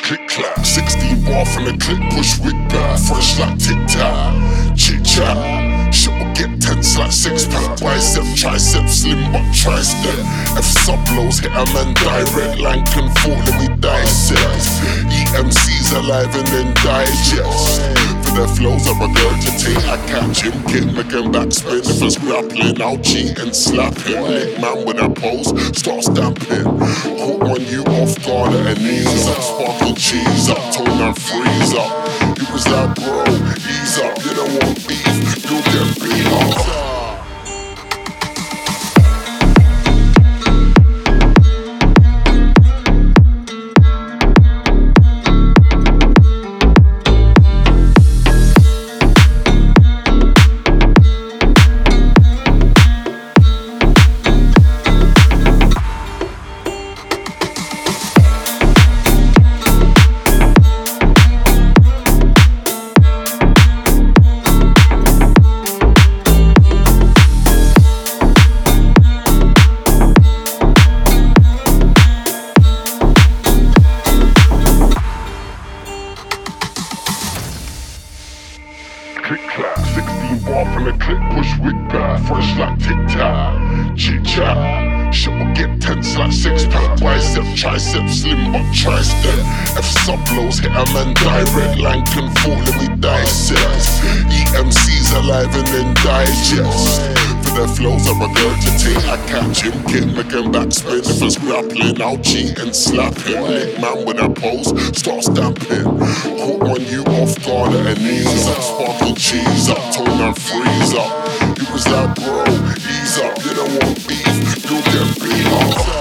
Click clap, 16 bar from the clip, push with back, fresh like tic tac, chit chat. Shit will get tense like six pack, bicep, tricep, slim but tri-step. F sub blows hit a man direct, line can fall and we dissect. EMC's alive and then digest. For their flows I regurgitate, I catch him, make him backspin. If it's grappling, I'll cheat and slap him. Lick man with a pose, start stamping. Caught one you off guard at her knees up, sparkle cheese up, tone and freeze up. You was like bro, ease up, you don't want beef, you'll get beat up. Click clap, 16 bar from the clip, push with back, fresh like tic tac, chit chat. Shit will get tense like six pack, bicep, tricep, slim but tri-step. F sub blows hit a man direct, line can fall and we dissect. EMC's alive and then digest. For their flows I regurgitate, I catch him, make him backspin. If it's grappling, I'll cheat and slap him. Lick man with a pose, start stamping. Caught one you off guard at her knees up, sparkle cheese up, tone and freeze up. You was like bro, ease up, you don't want beef, you'll get beat up.